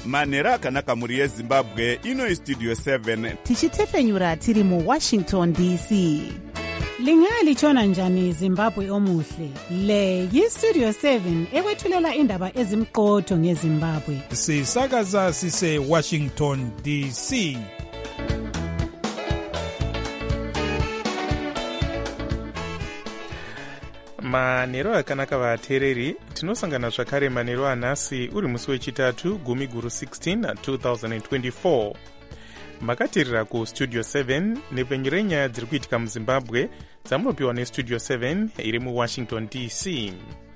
manhero akanaka mhuri yezimbabwe. Ino istudio 7 tichitefenyura tiri muwashington dc. Lingalitshona njani Zimbabwe omuhle? Le yistudio 7 ekwethulela indaba ezimqotho ngeZimbabwe. Sisakaza sise Washington DC. Manhero akanaka vateereri, tinosangana zvakare manhero anhasi uri musi wechitatu 10/16 2024. Makateerera kustudio 7 nepfenyuro renyaya dziri kuitika muzimbabwe dzamunopiwa nestudio 7 iri muwashington dc.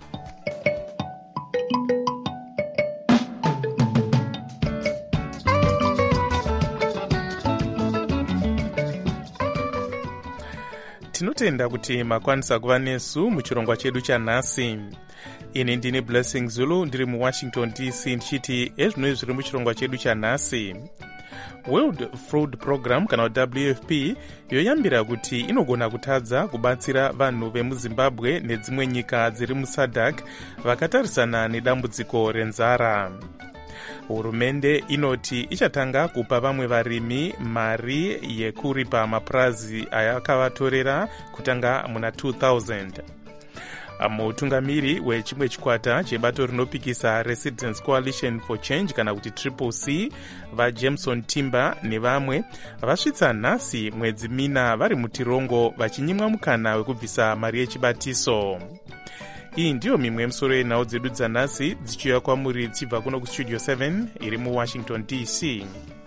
Tinotenda kuti makwanisa kuva nesu muchirongwa chedu chanhasi. Ini ndine Blessing Zulu ndiri muwashington dc ndichiti ezvinoi zviri muchirongwa chedu chanhasi. World Food Program kana WFP yoyambira kuti inogona kutadza kubatsira vanhu vemuzimbabwe nedzimwe nyika dziri muSADC vakatarisana nedambudziko renzara. Hurumende inoti ichatanga kupa vamwe varimi mari yekuripa mapurazi ayakavatorera kutanga muna 2000. Mutungamiri wechimwe chikwata chebato rinopikisa Residents Coalition for Change kana kuti CCC vaJameson Timber nevamwe vasvitsa nhasi mwedzi mina vari mutirongo vachinyimwa mukana wekubvisa mari yechibatiso. Iyi ndiyo mimwe yemisoro yenhau dzedu dzanhasi dzichiuya kwamuri dzichibva kuno kustudio 7 iri muwashington dc.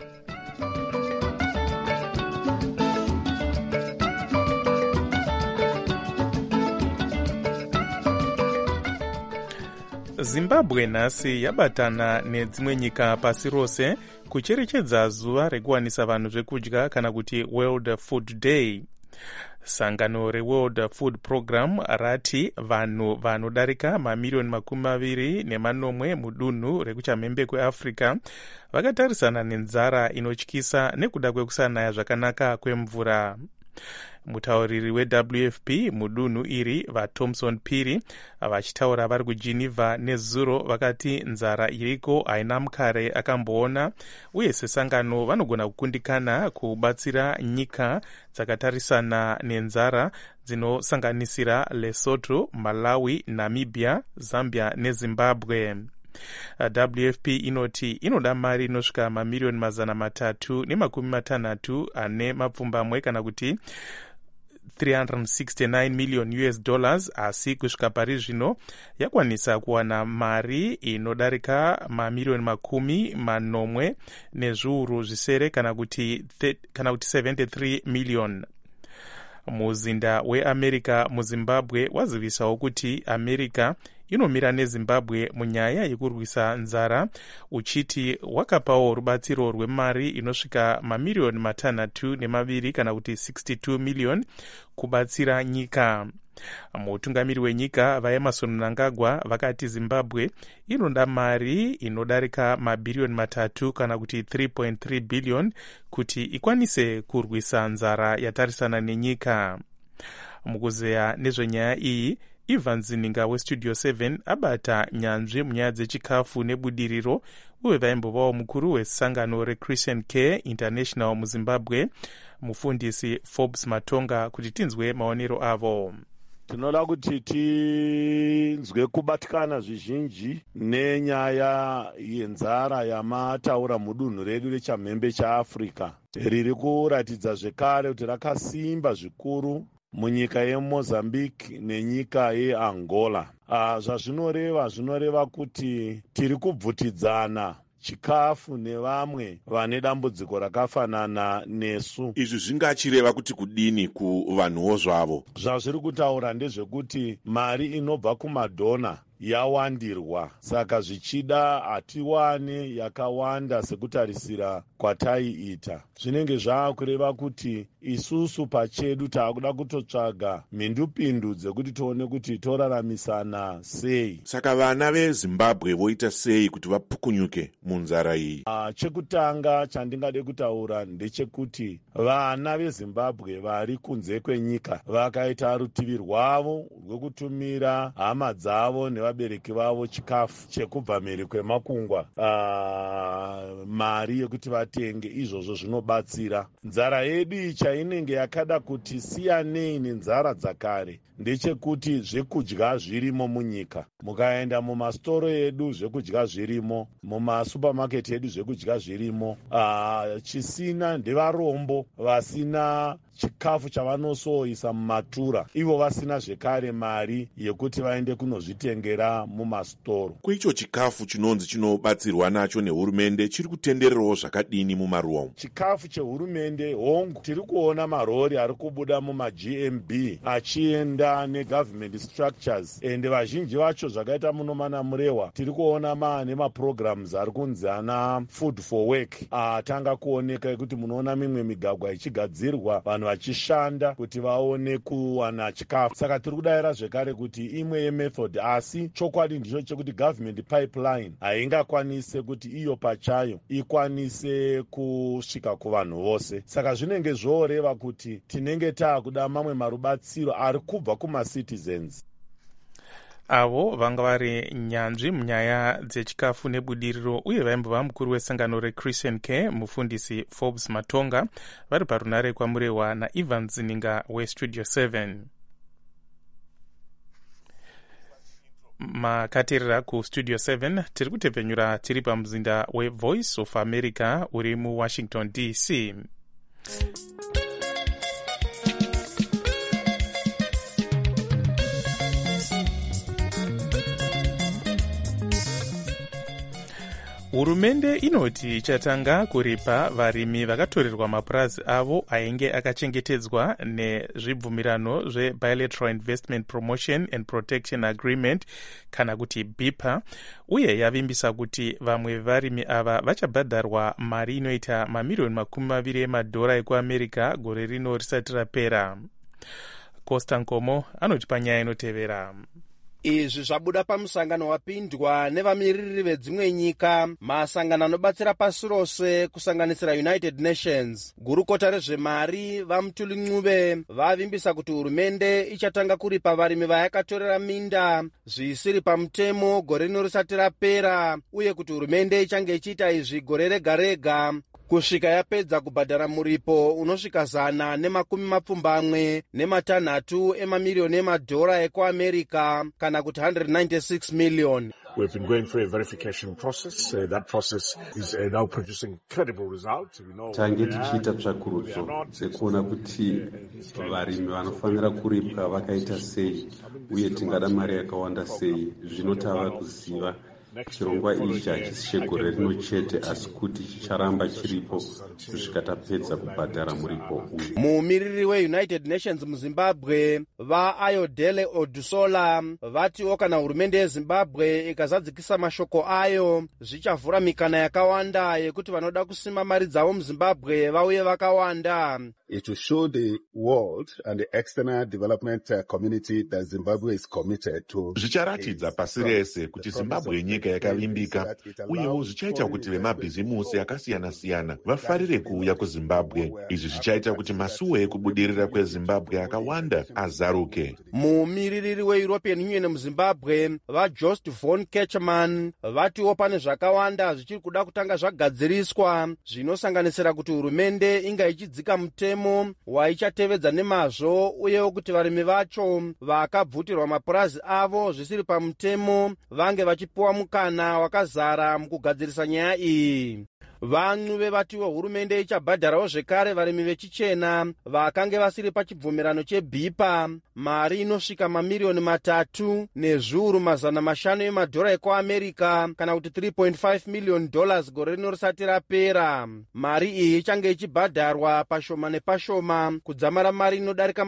Zimbabwe nhasi yabatana nedzimwe nyika pasi rose kucherechedza zuva rekuwanisa vanhu zvekudya kana kuti World Food Day. Sangano reWorld Food Program rati vanhu vanodarika mamirioni 20 mudunhu rekuchamhembe kweAfrica vakatarisana nenzara inotyisa nekuda kwekusanaya zvakanaka kwemvura. Mutauriri weWFP mudunhu iri vaThomson Phiri vachitaura vari kuGeneva nezuro vakati nzara iriko haina mukare akamboona uye sesangano vanogona kukundikana kubatsira nyika dzakatarisana nenzara dzinosanganisira Lesotho, Malawi, Namibia, Zambia neZimbabwe. WFP inoti inoda mari inosvika mamirioni 360 ane mapfumbamwe kana kuti $369 million asi kusvika pari zvino yakwanisa kuwana mari inodarika mamirioni 10 nezviuru zvisere kana kuti 73 million. Muzinda weAmerica muZimbabwe wazivisawo kuti America inomira neZimbabwe munyaya yekurwisa nzara uchiti wakapawo rubatsiro rwemari inosvika mamirioni 602 kana kuti 62 million kubatsira nyika. Mutungamiri wenyika vaEmerson Mnangagwa vakati Zimbabwe inoda mari inodarika mabhirioni 3 kana kuti 3.3 billion kuti ikwanise kurwisa nzara yatarisana nenyika. Mukuzeya nezvenyaya iyi Ivan Zininga westudio 7 abata nyanzvi munyaya dzechikafu nebudiriro uye vaimbovawo mukuru wesangano reChristian Care International muZimbabwe mufundisi Forbes Matonga kuti tinzwe maonero avo. Tinoda kuti tinzwe kubatikana zvizhinji nenyaya yenzara yamataura mudunhu redu rechamhembe chaAfrica riri kuratidza zvekare kuti rakasimba zvikuru munyika yeMozambique nenyika yeAngola. Zvinoreva kuti tiri kubvutidzana chikafu nevamwe vane dambudziko rakafanana nesu. Izvi zvingachireva kuti kudini kuvanhuwo zvavo? Zvazviri kutaura ndezvekuti mari inobva kumadhona yawandirwa, saka zvichida hatiwane yakawanda sekutarisira kwataiita. Zvinenge zvaakureva kuti isusu pachedu taakuda kutotsvaga mhindupindu dzekuti tione kuti toraramisana sei. Saka vana veZimbabwe voita sei kuti vapukunyuke munzara iyi? Chekutanga chandingade kutaura ndechekuti vana veZimbabwe vari kunze kwenyika vakaita rutivi rwavo rwekutumira hama dzavo nevabereki vavo chikafu chekubva mhiri kwemakungwa, mari yekuti vatenge. Izvozvo zvinobatsira. Nzara yedu chainenge yakada kuti siyanei nenzara dzakare ndechekuti zvekudya zvirimo munyika. Mukaenda mumastoro edu zvekudya zvirimo, mumasupamaketi edu zvekudya zvirimo. Chisina ndevarombo vasina chikafu chavanosoisa mumatura, ivo vasina zvekare mari yekuti vaende kunozvitengera mumastoro. Kweicho chikafu chinonzi chinobatsirwa nacho nehurumende chiri kutendererawo zvakadini mumaruwa umu? Chikafu chehurumende hongu, tiri kuona marori ari kubuda mumagMB achienda negovernment structures, ende vazhinji vacho zvakaita muno mana Murehwa tiri kuona maane maprograms ari kunzi ana food for work atanga kuoneka, ekuti munoona mimwe migagwa ichigadzirwa, vanhu vachishanda kuti vaone kuwana chikafu. Saka tiri kudayira zvekare kuti imwe yemethod, asi chokwadi ndicho chekuti government pipeline haingakwanise kuti iyo pachayo ikwanise kusvika kuvanhu vose. Saka zvinenge zvoreva kuti tinenge taakuda mamwe marubatsiro ari kubva kumacitizens. Avo vanga vari nyanzvi munyaya dzechikafu nebudiriro uye vaimbova mukuru wesangano reChristian Care, mufundisi Forbes Matonga, vari parunare kwaMurehwa naIvan Zininga weStudio 7. Makateerera kuStudio 7 tiri kutepfenyura tiri pamuzinda weVoice of America uri muWashington DC. Hurumende inoti ichatanga kuripa varimi vakatorerwa mapurazi avo ainge akachengetedzwa nezvibvumirano zveBilateral Investment Promotion and Protection Agreement kana kuti BIPA, uye yavimbisa kuti vamwe varimi ava vachabhadharwa mari inoita mamiliyoni $20 ekuAmerica gore rino risati rapera. Costa Nkomo anoti panyaya inotevera. Izvi zvabuda pamusangano wapindwa nevamiriri vedzimwe nyika, masangano anobatsira pasi rose kusanganisira United Nations. Gurukota rezvemari vaMutuli Ncube vavimbisa kuti hurumende ichatanga kuripa varimi vayakatorera minda zvisiri pamutemo gore rino risati rapera, uye kuti hurumende ichange ichiita izvi gore rega rega kusvika yapedza kubhadhara muripo unosvika $126 emamiliyoni emadhora ekuAmerica kana kuti $196 million. We've been going through a verification process. That process is now producing credible results. Tange tichiita tsvakurudzo dzekuona kuti varimi vanofanira kuripwa vakaita sei uye tingada mari yakawanda sei. Zvino tava kuziva chirongwa ichi hachisi chegore rino chete, asi kuti chicharamba chiripo kusvika tapedza kubhadhara muripo uyu. Mumiriri weUnited Nations muZimbabwe vaAyodele Odusola vatiwo kana hurumende yeZimbabwe ikazadzikisa mashoko ayo zvichavhura mikana yakawanda yekuti vanoda kusima mari dzavo muZimbabwe vauye vakawanda. It will show the world and the external development community that Zimbabwe is committed to. Zvicharatidza pasi rese kuti Zimbabwe nyika yakavimbika, uyewo zvichaita kuti vemabhizimusi akasiyana-siyana vafarire kuuya kuZimbabwe. Izvi zvichaita kuti masuo ekubudirira kweZimbabwe akawanda azaruke. Mumiririri weEuropean Union muZimbabwe vaJost von Ketchman vatiwo pane zvakawanda zvichiri kuda kutanga zvagadziriswa zvinosanganisira kuti hurumende inga ichidzika mutemo waichatevedza nemazvo, uyewo kuti varimi vacho vakabvutirwa mapurazi avo zvisiri pamutemo vange vachipiwa mukana wakazara mukugadzirisa nyaya iyi. Vancube vatiwo hurumende ichabhadharawo zvekare varimi vechichena vakange vasiri pachibvumirano cheBIPA mari inosvika mamiliyoni $3,500,000 emadhora ekuAmerica kana kuti $3.5 million gore rino risati rapera. Mari iyi ichange ichibhadharwa pashoma nepashoma kudzamara mari inodarika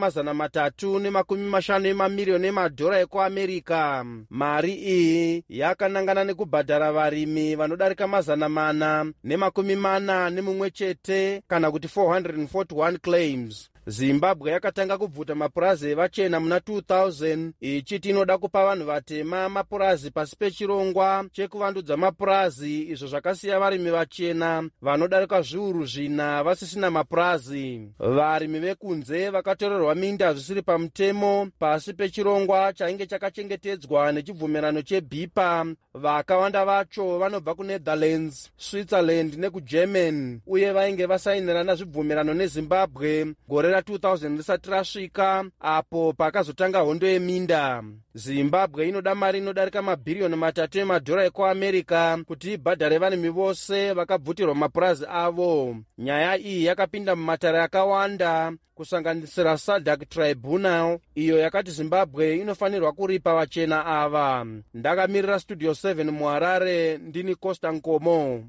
$350 emamiliyoni emadhora ekuAmerica. Mari iyi yakanangana nekubhadhara varimi vanodarika $441 kana kuti 441 claims. Zimbabwe yakatanga kubvuta mapurazi evachena muna 2000 ichiti inoda kupa vanhu vatema mapurazi pasi pechirongwa chekuvandudza mapurazi, izvo zvakasiya varimi vachena vanodarika zviuru 4 vasisina mapurazi. Varimi vekunze vakatorerwa minda zvisiri pamutemo pasi pechirongwa chainge chakachengetedzwa nechibvumirano cheBIPA. Vakawanda vacho vanobva kuNetherlands, Switzerland nekuGermany uye vainge vasainirana zvibvumirano neZimbabwe gore ra2000 risati rasvika, apo pakazotanga hondo yeminda. Zimbabwe inoda mari inodarika mabhiriyoni 3 emadhora ekuAmerica kuti ibhadhare varimi vose vakabvutirwa mapurazi avo. Nyaya iyi yakapinda mumatare akawanda kusanganisira SADC Tribunal iyo yakati Zimbabwe inofanirwa kuripa vachena ava. Ndakamirira Studio 7 muHarare, ndini Costa Nkomo.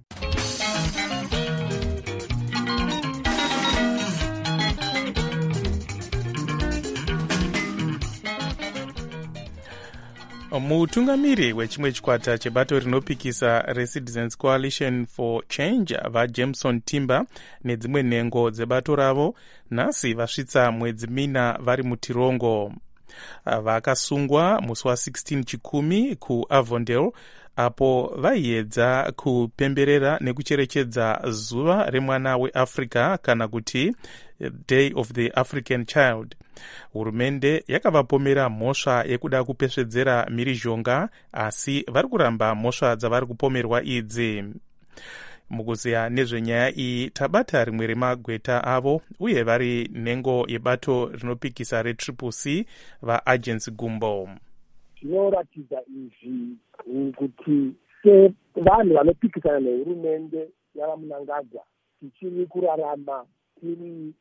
Mutungamiri wechimwe chikwata chebato rinopikisa reCitizens Coalition for Change vaJameson Timber nedzimwe nhengo dzebato ravo nhasi vasvitsa mwedzi 4 vari mutirongo. Vakasungwa musi wa16 Chikumi kuAvondale apo vaiedza kupemberera nekucherechedza zuva remwana weAfrica kana kuti Day of the African Child. Hurumende yakavapomera mhosva yekuda kupesvedzera mhirizhonga, asi vari kuramba mhosva dzavari kupomerwa idzi. Mukuziya nezvenyaya iyi tabata rimwe remagweta avo uye vari nhengo yebato rinopikisa reCCC vaAgents Gumbo. Zvinoratidza izvi kuti sevanhu vanopikisana nehurumende yavamunangagwa tichiri kurarama tiri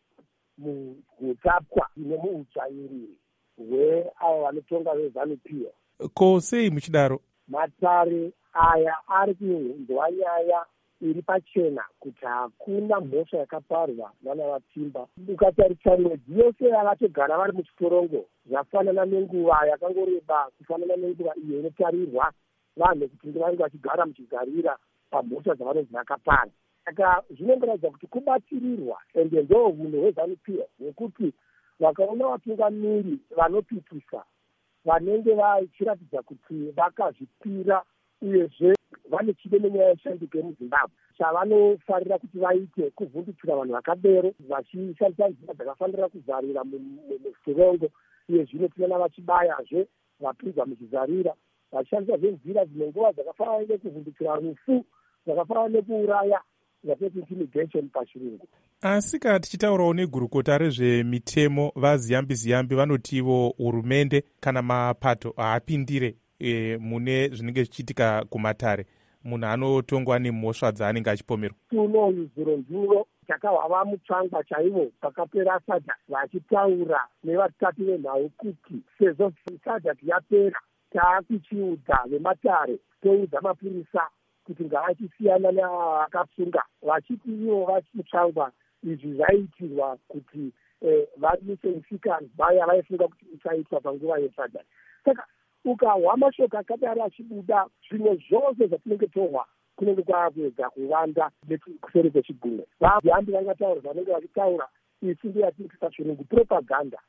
muutapwa nemuutsvairiri hweavo vanotonga veZANU-PF. Ko sei muchidaro? Matare aya ari kunzwa nyaya iri pachena kuti hakuna mhosva yakaparwa vana vaTimber. Ukatarisa mwedzi yose yavatogara vari muchitorongo zvafanana nenguva yakangoreba kufanana nenguva iyo inotarirwa vanhu kuti ndivange vachigara muchigarira pamhosva dzavanonzi vakapara. Saka zvinongoratidza kuti kubatsirirwa ende ndo hunhu hweZANU-PF nekuti vakaona vatungamiri vanopikisa vanenge vachiratidza kuti vakazvipira uyezve vane chido nenyaya yeshandike muZimbabwe, chavanofarira kuti vaite kuvhundutsira vanhu vakadero vachishandisa nzira dzakafanira kuzarira mutorongo. Uye zvino tinoona vachibayazve vapinzwa muchizarira vachishandisa zvenzira dzine nguva dzakafanana nekuvhundutsira rufu, dzakafanana nekuuraya, dzatoti intimidation pachirungu. Asi kana tichitaurawo negurukota rezvemitemo vaZiyambi vanotivo hurumende kana mapato haapindire mune zvinenge zvichiitika kumatare, munhu anotongwa nemhosva dzaanenge achipomerwa. Tuno zuro takahwava mutsvangwa chaivo pakapera SADC vachitaura nevatati venhau kuti sezvo SADC yapera taakuchiudza vematare toudza mapurisa kuti ngavachisiyana nevakasunga, vachiti ivo vachimutsvangwa. Izvi zvaiitirwa kuti vamise misikani vaya vaifunga kuti ichaitwa panguva yeSADC. Saka ukahwa mashoko akadaro achibuda, zvimwe zvose zvatinenge tohwa kunenge kwakuedza kuvanda kuseri kwechigumwe. VaZiyambi vangataura vanenge vachitaura isi ndiyo yatinoti pachirungu propaganda.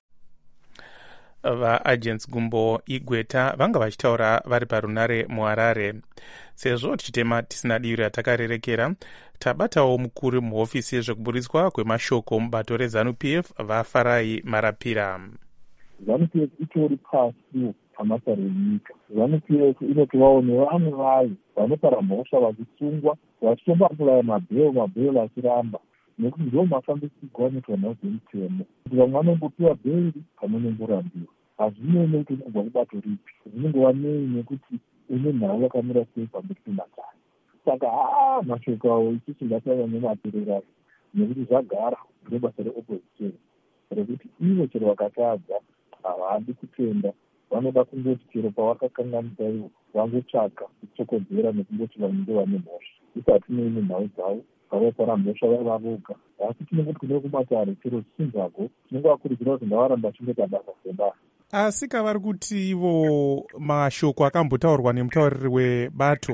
VaAgents Gumbo igweta vanga vachitaura vari parunare muHarare. Sezvo tichitema tisina divi ratakarerekera, tabatawo mukuru muhofisi yezvekuburiswa kwemashoko mubato reZANU-PF vaFarai Marapira. ZANU-PF itori pasi pamasare enyika. ZANU-PF inotovawo nevamwe vayo vanopara mhosva vachisungwa vachitombapulaya mabhero achiramba, nekuti ndo mafambisirwo anoitwa nezvemitemo kuti vamwe vanongopiwa bheri vanonongorambiwa. Hazvinei nekuti unobva kubato ripi, zvinongova nei nekuti une nhau yakamira sei pamberi pematare. Saka mashoko awo isusu ngatava nemapererayo nekuti zvagara nebasa reopposition rekuti ivo chero vakatadza havadi kutenda, vanoda kungoti chero pavakakanganisa ivo vangotsvaka kutsokodzera nekungoti vanenge vane mhosva. Isati neine nhau dzavo vavaipara mhosva vaiva voga, asi tinongoti kune kumatare chero zvisinzako tinongovakurudzira kuti ngavaramba chingeta basa sebasa. Asi kavari kuti ivo mashoko akambotaurwa nemutauriri webato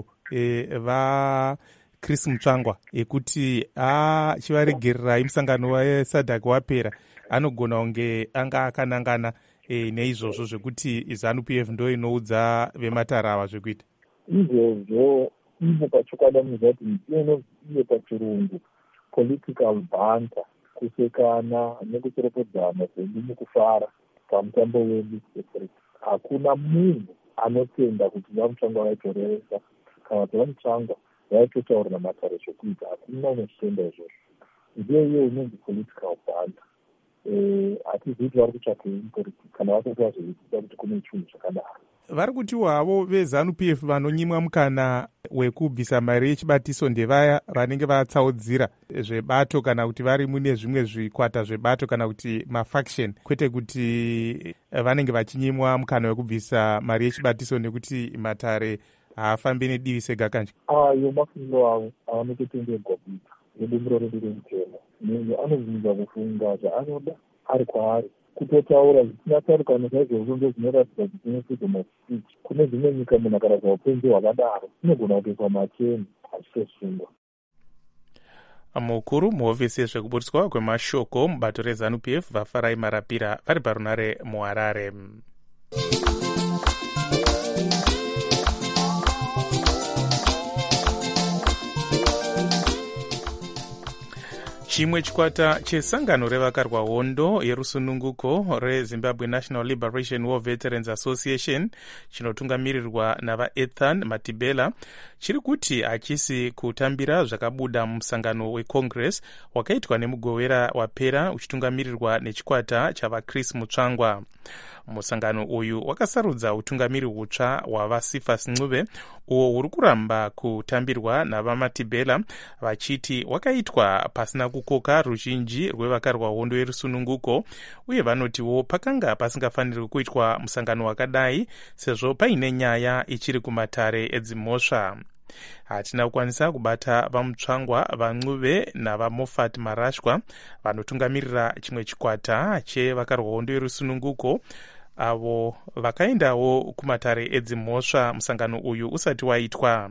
vaChris Mutsvangwa ekuti chivaregererai musangano weSADC wapera, anogona kunge anga akanangana neizvozvo zvekuti ZANU-PF ndo inoudza vematare ava zvekuita. Izvozvo ivo pachokwadi anoziva kuti mutemo iye pachirungu political banter, kusekana nekucherepedzana zvedu mukufara pamutambo wedu. Hakuna munhu anotenda kuti vamutsvangwa vaitoreresa kana kuti vamutsvangwa vaitotaurira matare zvekuita. Hakuna unotenda izvozvo. Ndiyo iye unonzi political banter. Hatizivi kuti vari kutsvakei kana vasati vazviitisa kuti kune chinhu zvakadaro. Vari kutiwo havo veZANU-PF vanonyimwa mukana wekubvisa mari yechibatiso ndevaya vanenge vatsaudzira zvebato kana kuti vari mune zvimwe zvikwata zvebato kana kuti mafaction, kwete kuti vanenge vachinyimwa mukana wekubvisa mari yechibatiso nekuti matare haafambi nedivi sega kanje. Ayo mafungo avo avanototenderwa kuita nedumiro redu remutemo. Munhu anobvunza kufunga zvaanoda ari kwaari. Kutotaura zvisina tsarukano saizvozvo ndozvinoratidza kuti tine freedom of speech. Kune dzimwe nyika munhu akaratidza upenzi hwakadaro inogona kutoiswa macheni achitosungwa. Mukuru muhofisi yezvekuburiswa kwemashoko mubato reZANU-PF vaFarai Marapira vari parunare muHarare. Chimwe chikwata chesangano revakarwa hondo yerusununguko reZimbabwe National Liberation War Veterans Association chinotungamirirwa navaEthan Matibela chiri kuti hachisi kutambira zvakabuda musangano weCongress wakaitwa nemugowera wapera uchitungamirirwa nechikwata chavaChris Mutsvangwa. Musangano uyu wakasarudza utungamiri hutsva hwavaSifas Ncube uwo huri kuramba kutambirwa navaMatibela vachiti wakaitwa pasina kukoka ruzhinji rwevakarwa hondo yerusununguko, uye vanotiwo pakanga pasingafaniri kuitwa musangano wakadai sezvo paine nyaya ichiri kumatare edzimhosva. Hatina kukwanisa kubata vaMutsvangwa, vaNcube navaMoffat Marashwa vanotungamirira chimwe chikwata chevakarwa hondo yerusununguko avo vakaendawo kumatare edzimhosva musangano uyu usati waitwa.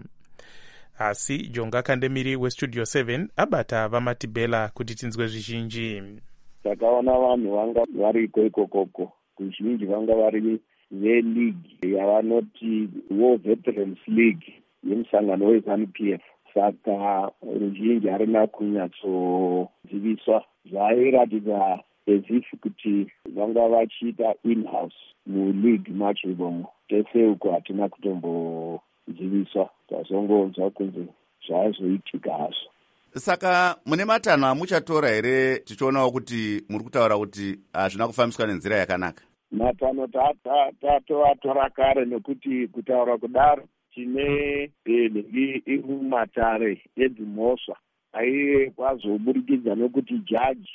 Asi Jonga Kandemiri weStudio 7 abata vaMatibela kuti tinzwe zvizhinji. Takaona vanhu vanga variko ikokoko, kuzhinji vanga vari veleague yavanoti War Veterans League yemusangano weZANU-PF. Saka ruzhinji harina kunyatsoziviswa. Zvairatidza as if kuti vanga vachiita in-house muleague macho ivomo. Tese uko hatina kutomboziviswa, tazongonzwa kunzi zvaizoitika hazvo. Saka mune matanho amuchatora here tichionawo kuti muri kutaura kuti hazvina kufambiswa nenzira yakanaka? Matanho tatoatora kare, nekuti kutaura kudaro tine iri mumatare edzimhosva aiye kwazoburikidza nekuti jaji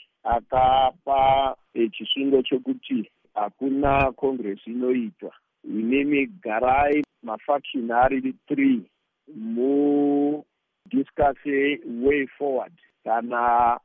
akapa chisungo chekuti hakuna Congress inoitwa. Inimi garai mafaction ari 3 discuss way forward kana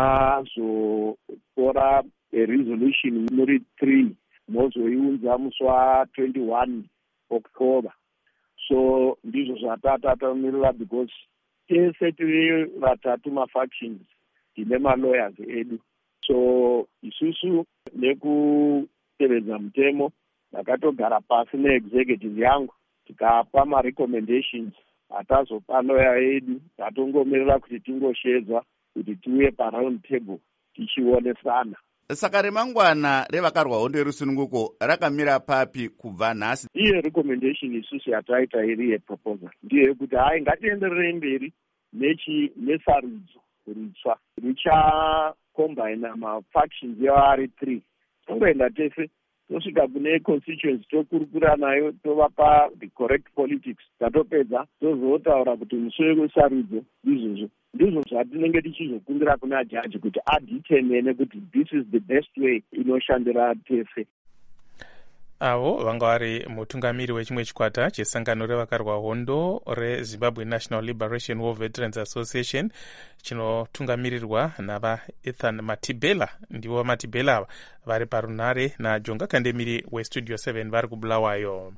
mazotora resolution muri 3 mozoiunza musi wa21 October. So ndizvo zvatatamirira, because tese tiri vatatu mafactions tine malawyers edu. So isusu nekutevedza mutemo takatogara pasi neexecutive yangu tikapa marecommendations. Hatazopa lawyer edu, tatongomirira kuti tingoshedzwa kuti tiuye paround table tichionesana. Saka remangwana revakarwa hondo yerusununguko rakamira papi kubva nhasi? Iye recommendation isusu yataita iri yeproposal ndiyo yekuti hai ngatienderere mberi nesarudzo ritsva richacombina mafactions yavari 3. Tongoenda tese tosvika kune constituency tokurukura nayo, tovapa the correct politics, tatopedza tozotaura kuti musi wesarudzo izvozvo ndizvo zvatinenge tichizokumbira kuna jaji kuti aditemene kuti this is the best way inoshandira tese. Avo vanga vari mutungamiri wechimwe chikwata chesangano revakarwa hondo reZimbabwe National Liberation War Veterans Association chinotungamirirwa navaEthan Matibela. Ndivo vaMatibela ava vari parunare naJonga Kandemiri weStudio 7 vari kuBulawayo.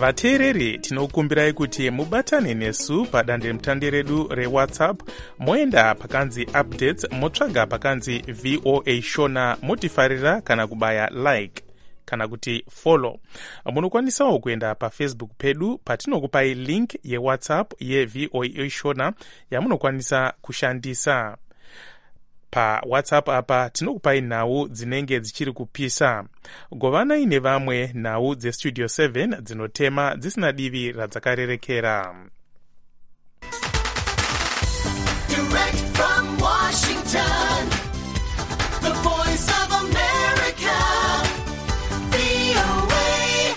vateereri tinokumbirai kuti mubatane nesu padandemutande redu rewhatsapp moenda pakanzi updates motsvaga pakanzi VOA Shona motifarira kana kubaya like kana kuti follow. Munokwanisawo kuenda pafacebook pedu patinokupai link yewhatsapp yeVOA Shona yamunokwanisa kushandisa. Pa WhatsApp apa tinokupai nhau dzinenge dzichiri kupisa. Govanai nevamwe nhau dzestudio 7 dzinotema dzisina divi radzakarerekera. Direct from Washington, the voice of America, VOA.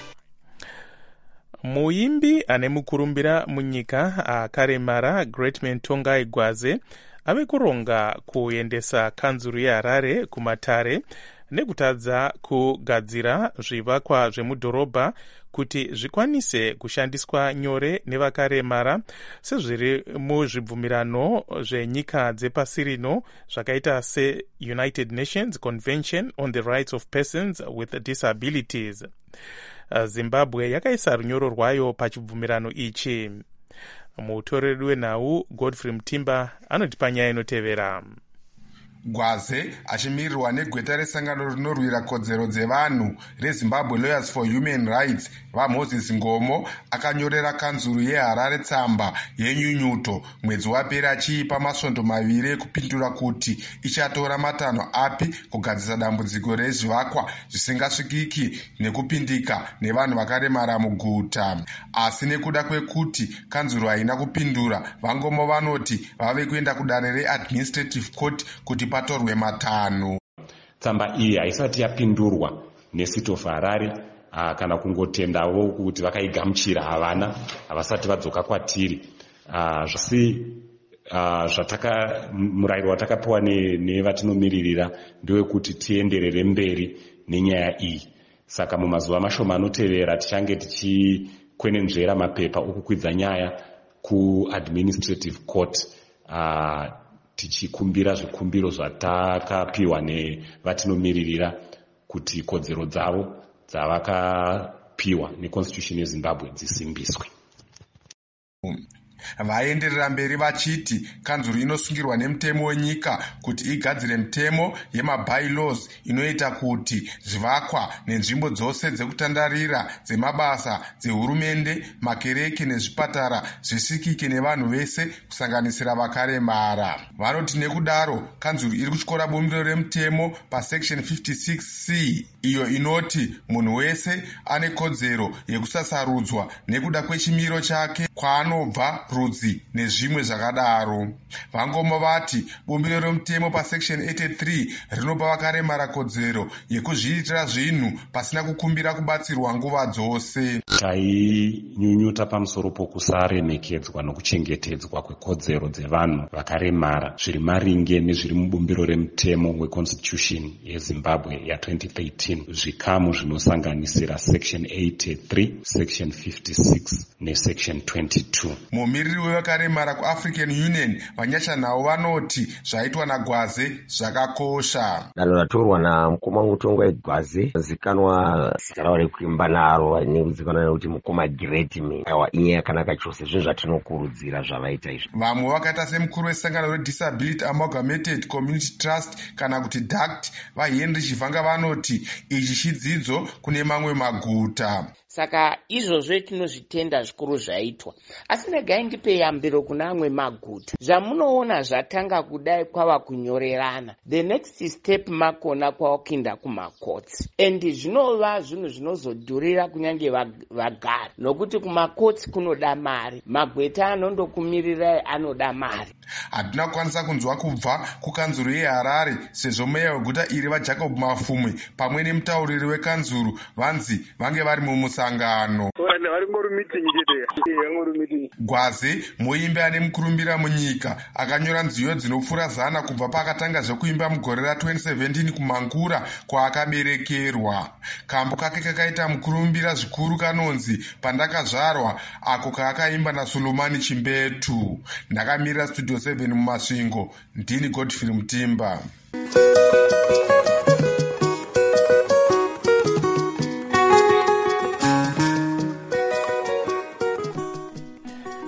Muimbi ane mukurumbira munyika akaremara Greatman Tongai Gwaze ave kuronga kuendesa kanzuru yeHarare kumatare nekutadza kugadzira zvivakwa zvemudhorobha kuti zvikwanise kushandiswa nyore nevakaremara sezviri muzvibvumirano zvenyika dzepasi rino zvakaita seUnited Nations Convention on the Rights of Persons with Disabilities. Zimbabwe yakaisa runyoro rwayo pachibvumirano ichi. Mutoreri wenhau Godfrey Mutimba anotipa nyaya inotevera. Gwaze achimirirwa negweta resangano rinorwira kodzero dzevanhu reZimbabwe Lawyers for Human Rights vaMoses Ngomo akanyorera kanzuru yeHarare tsamba yenyunyuto mwedzi wapera achiipa masvondo 2 ekupindura kuti ichatora matanho api kugadzisa dambudziko rezvivakwa zvisingasvikiki nekupindika nevanhu vakaremara muguta. Asi nekuda kwekuti kanzuru haina kupindura, vaNgomo vanoti vave kuenda kudanho reAdministrative Court kuti patorwe matanho. Tsamba iyi haisati yapindurwa neCity of Harare kana kungotendawo kuti vakaigamuchira havasati vadzoka kwatiri. Zvasi murayiro watakapiwa nevatinomiririra ndewekuti tienderere mberi nenyaya iyi. Saka mumazuva mashoma anotevera tichange tichikwenenzvera mapepa okukwidza nyaya kuAdministrative Court tichikumbira zvikumbiro zvatakapiwa nevatinomiririra kuti kodzero dzavo dzavakapiwa neConstitution yeZimbabwe dzisimbiswe. Vaenderera mberi vachiti kanzuru inosungirwa nemutemo wenyika kuti igadzire mitemo yemabylaws inoita kuti zvivakwa nenzvimbo dzose dzekutandarira dzemabasa dzehurumende, makereke nezvipatara zvisikike nevanhu vese kusanganisira vakaremara. Vanoti nekudaro kanzuru iri kutyora bumbiro remutemo pasection 56C iyo inoti munhu wese ane kodzero yekusasarudzwa nekuda kwechimiro chake, kwaanobva, rudzi nezvimwe zvakadaro. VaNgomo vati bumbiro remutemo pasection 83 rinopa vakaremara kodzero yekuzviitira zvinhu pasina kukumbira kubatsirwa nguva dzose. Tainyunyuta pamusoro pokusaremekedzwa nokuchengetedzwa kwekodzero dzevanhu vakaremara zviri maringe nezviri mubumbiro remutemo weConstitution yeZimbabwe ya2013, zvikamu zvinosanganisira section 83, section 56 nesection 22. Mumiriri wevakaremara kuAfrican Union vanyashanhau vanoti zvaitwa naGwaze zvakakosha. Danho ratorwa namukoma Tongai Gwaze zikanwa zita ravo rekuimba naro nekuzikanwa nekuti mukoma Greatman. Iye yakanaka chose, zvinhu zvatinokurudzira zvavaita izvi. Vamwe vakaita semukuru wesangano reDisability Amalgamated Community Trust kana kuti DACT vaHenry Chivhanga vanoti ichi chidzidzo kune mamwe maguta. Saka izvozvo tinozvitenda zvikuru zvaitwa, asi negai ndipe yambiro kuna amwe maguta. Zvamunoona zvatanga kudai kwava kunyorerana, the next step makona kwavakuenda kumakotsi, and zvinova zvinhu zvinozodhurira kunyange vagari, nokuti kumakotsi kunoda mari, magweta anondokumirirai anoda mari. Hatina kukwanisa kunzwa kubva kukanzuru yeHarare sezvo meya weguta iri vaJacob Mafumwe pamwe nemutauriri wekanzuru vanzi vange vari mumusangano. Gwaze muimbi ane mukurumbira munyika akanyora nziyo dzinopfuura 100 kubva paakatanga zvekuimba mugore ra2017 kuMangura kwaakaberekerwa. Kambo kake kakaita mukurumbira zvikuru kanonzi Pandakazvarwa, ako kaakaimba naSulumani Chimbetu. Ndakamirira Studio 7 mumasvingo, ndini Godfrey Mutimba.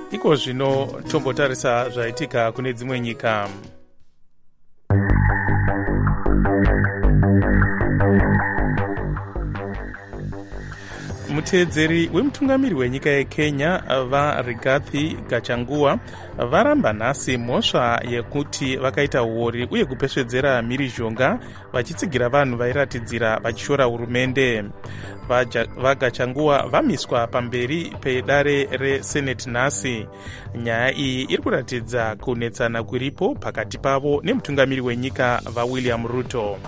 iko zvino tombotarisa zvaitika kune dzimwe nyika. Muteedzeri wemutungamiri wenyika yeKenya vaRigathi Gachagua varamba nhasi mhosva yekuti vakaita uori uye kupesvedzera mhirizhonga vachitsigira vanhu vairatidzira vachishora hurumende. VaGachagua vamiswa pamberi pedare reseneti nhasi. Nyaya iyi iri kuratidza kunetsana kuripo pakati pavo nemutungamiri wenyika vaWilliam Ruto.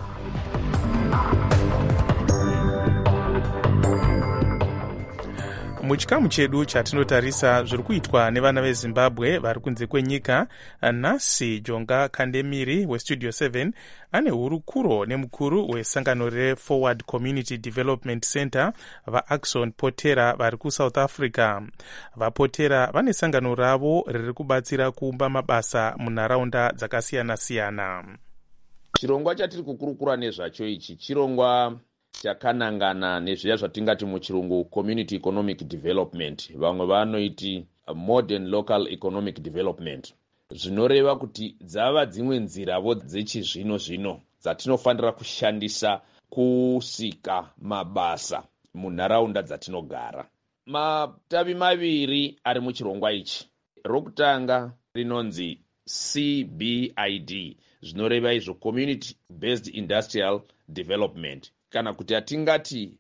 Muchikamu chedu chatinotarisa zviri kuitwa nevana veZimbabwe vari kunze kwenyika, nhasi Jonga Kandemiri weStudio 7 ane hurukuro nemukuru wesangano reForward Community Development Center vaAxon Potera vari kuSouth Africa. VaPotera vane sangano ravo riri kubatsira kuumba mabasa munharaunda dzakasiyana-siyana. Chirongwa chatiri kukurukura nezvacho ichi chirongwa chakanangana nezviya zvatingati muchirungu community economic development, vamwe vanoiti modern local economic development, zvinoreva kuti dzava dzimwe nziravo dzechizvino-zvino dzatinofanira kushandisa kusika mabasa munharaunda dzatinogara. Matavi maviri ari muchirongwa ichi. Rokutanga rinonzi CBID, zvinoreva izvo community based industrial development, kana kuti atingati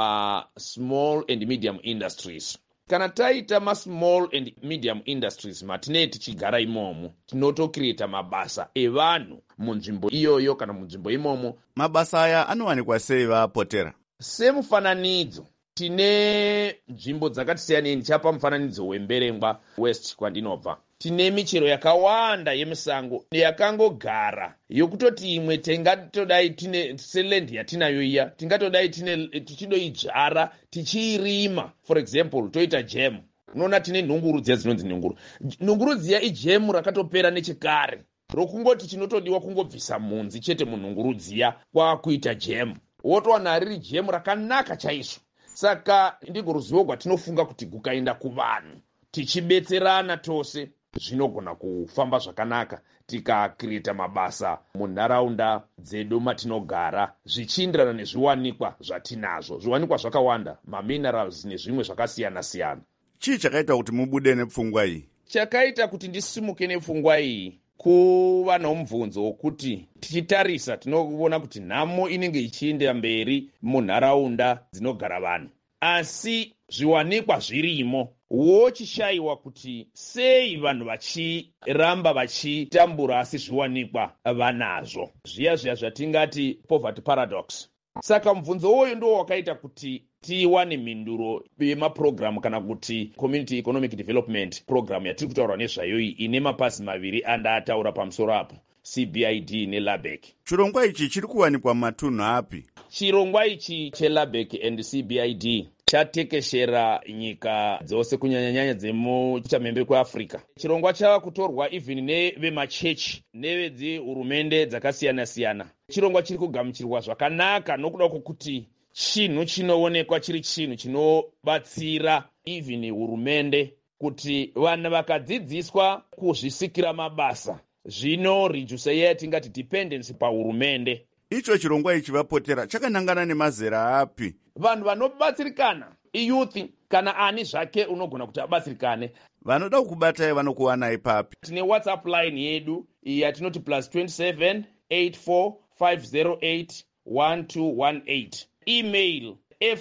small and medium industries. Kana taita small and medium industries matinei tichigara imomo, tinotokireta mabasa evanhu munzvimbo iyoyo kana munzvimbo imomo. Mabasa aya anowanikwa sei vaPotera? Semufananidzo, tine nzvimbo dzakati siyanei. Ndichapa mufananidzo wemberengwa west kwandinobva. Tine michero yakawanda yemisango yakangogara yokutoti imwe tingatodai tine seland yatinayo iya, tingatodai tichidoidzvara tichiirima. For example, toita jam. Unoona tine nhunguru dziya dzinonzi nhunguru. Nhunguru dziya ijemu rakatopera nechekare, rokungoti chinotodiwa kungobvisa munzi chete munhunguru dziya kwakuita jam, wotowana riri jemu rakanaka chaizvo. Saka ndiko ruzivo rwatinofunga kuti kukaenda kuvanhu tichibetserana tose zvinogona kufamba zvakanaka tikakireta mabasa munharaunda dzedu matinogara, zvichienderana nezviwanikwa zvatinazvo. Zviwanikwa zvakawanda, maminerals nezvimwe zvakasiyana-siyana. Chii chakaita kuti mubude nepfungwa iyi? Chakaita kuti ndisimuke nepfungwa iyi kuva nomubvunzo wokuti tichitarisa tinoona kuti nhamo inenge ichienda mberi munharaunda dzinogara vanhu, asi zviwanikwa zvirimo. Wochishayiwa kuti sei vanhu vachiramba vachitambura asi zviwanikwa vanazvo, zviya zvatingati poverty paradox. Saka mubvunzo uyu ndo wakaita kuti tiwane mhinduro yemapurogiramu kana kuti community economic development program yatiri kutaura nezvayo iyi ine mapasi maviri andataura pamusoro apo, CBID neLABEC. Chirongwa ichi chiri kuwanikwa matunhu api? Chirongwa ichi cheLABEC and CBID chatekeshera nyika dzose kunyanyanyanya dzemuchamhembe kweAfrica. Chirongwa chava kutorwa even nevemachechi nevedzihurumende dzakasiyana-siyana. Chirongwa chiri kugamuchirwa zvakanaka nokuda kwokuti chinhu chinoonekwa chiri chinhu chinobatsira even hurumende kuti vanhu vakadzidziswa kuzvisikira mabasa zvinoreduce yatingati dependency pahurumende. Icho chirongwa ichi vaPotera chakanangana nemazera api? Vanhu vanobatsirikana iyouth kana ani zvake unogona kuti abatsirikane. Vanoda kukubatai vanokuwanai papi? Tine WhatsApp line yedu yatinoti +27 84 508 1218. Email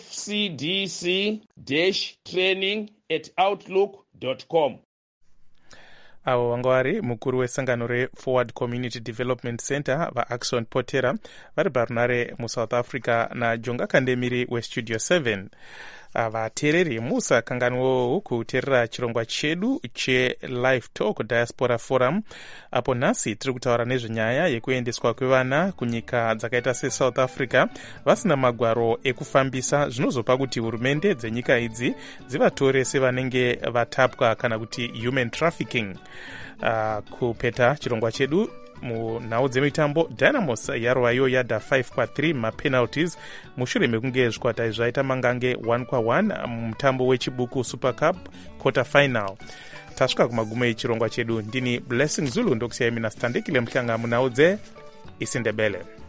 fcdc-training@outlook.com. Avo vanga vari mukuru wesangano reForward Community Development Center vaAxon Potera vari parunare muSouth Africa naJonga Kandemiri weStudio 7. Vateereri musakanganwewo kuteerera chirongwa chedu cheLive Talk Diaspora Forum, apo nhasi tiri kutaura nezvenyaya yekuendeswa kwevana kunyika dzakaita seSouth Africa vasina magwaro ekufambisa, zvinozopa kuti hurumende dzenyika idzi dzivatore sevanenge vatapwa kana kuti human trafficking. Kupeta chirongwa chedu munhau dzemitambo, Dynamos yarovayo yadha 5-3 mapenalties mushure mekunge zvikwata zvaita mangange 1-1 mutambo wechibuku Super Cup quarter final. tasvika kumagumo echirongwa chedu. Ndini Blessing Zulu ndokusiyai mina Standekile Mhlanga munaudze isindebele.